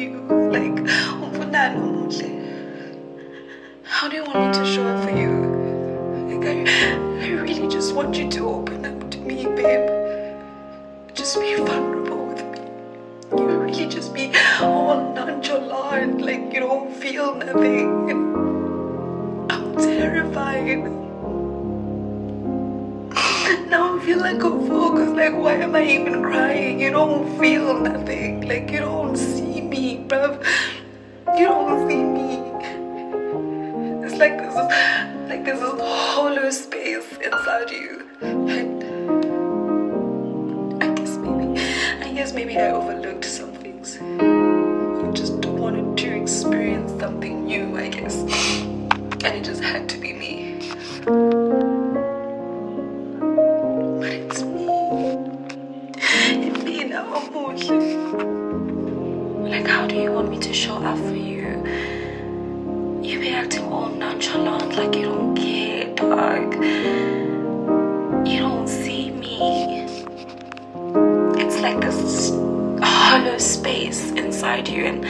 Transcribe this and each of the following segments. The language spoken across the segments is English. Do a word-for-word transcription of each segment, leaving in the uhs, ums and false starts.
you? Like, how do you want me to show up for you? Like, I, I really just want you to open up to me, babe. Just be vulnerable with me. You really just be all nonchalant, like you don't feel nothing. I'm terrified. Now I feel like a fool, cause like, why am I even crying? You don't feel nothing. Like, you don't see me, bruv. You don't see me. It's like this is like there's this hollow space inside you. And I guess maybe I guess maybe I overlooked some things. I just wanted to experience something new, I guess. And it just had to be me. But it's me. It's me now, Amuhle. Like, how do you want me to show up for you? You be acting all nonchalant, like you don't care, dog. You don't see me. It's like this hollow space inside you, and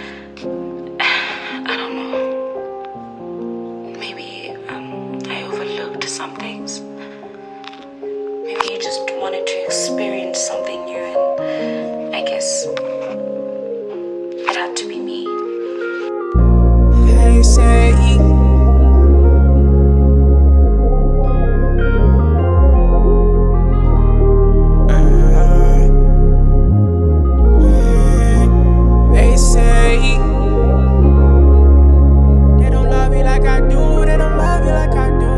I don't know. Maybe um, I overlooked some things. Maybe you just wanted to experience something new, and I guess it had to be me. They say uh, they say they don't love me like I do, they don't love me like I do.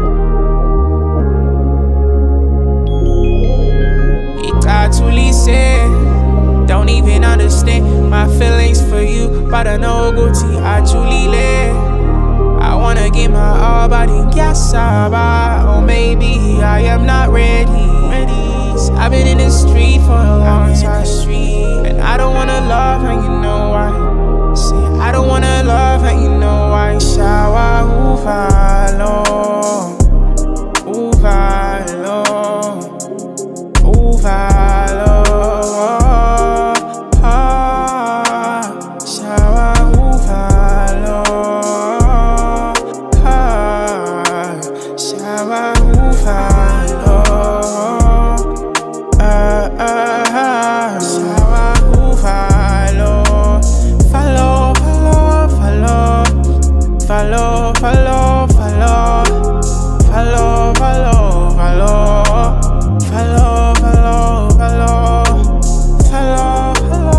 It's actually said, don't even understand my feelings for you, but I know Gucci actually late. I wanna give my all, but yes, I or maybe I am not ready. I've been in the street for a long time, and I don't wanna love her, you know why. Say I don't wanna love her, you know why. Shower, uvalo, uvalo, uvalo. Follow, follow, follow, follow, follow, follow, follow, follow, follow, follow,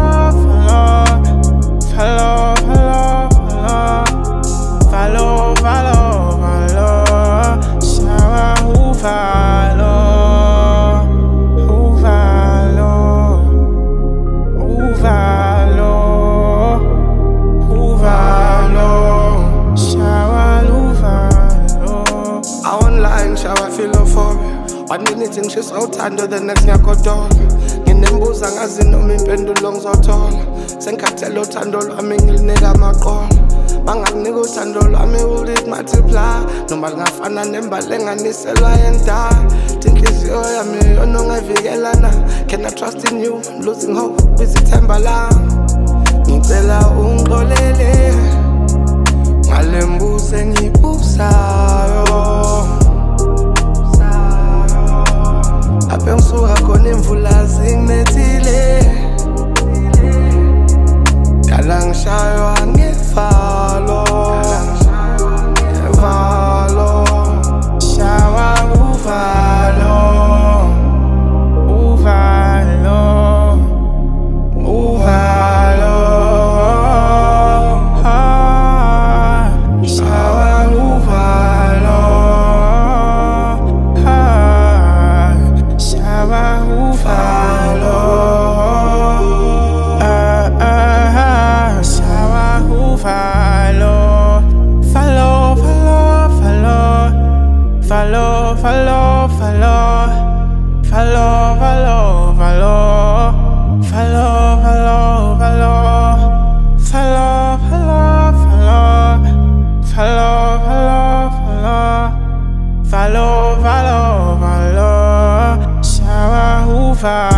follow, follow, follow, follow, follow, follow, shower, who follow, who follow, who follow, who follow. I online shower philophobia. One minute ngisawuthanda, the next ngiyagodola. Nginembuza ngazi noma impendulo ngizothola. Sengikhathele uthando lwami ngilinika amaqola. Bangakunika uthando lwami will it multiply. Noma lingafana nembali enganiselwa yendala. Inhliziyo yami yona ongayivikela na. Can I trust in you? I'm losing hope, bizithemba lami. Ngicela ungixolele ngalembuzo engiyibusayo. Aphe ngisuka khona imvula zinginethile, dala ngishaywa ngevalo, ngevalo. Shawa uvalo, uvalo, uvalo. Follow, follow, follow, follow, follow, follow, follow, follow, follow, follow, follow, follow, follow, follow, follow, follow, follow, shower, hoover.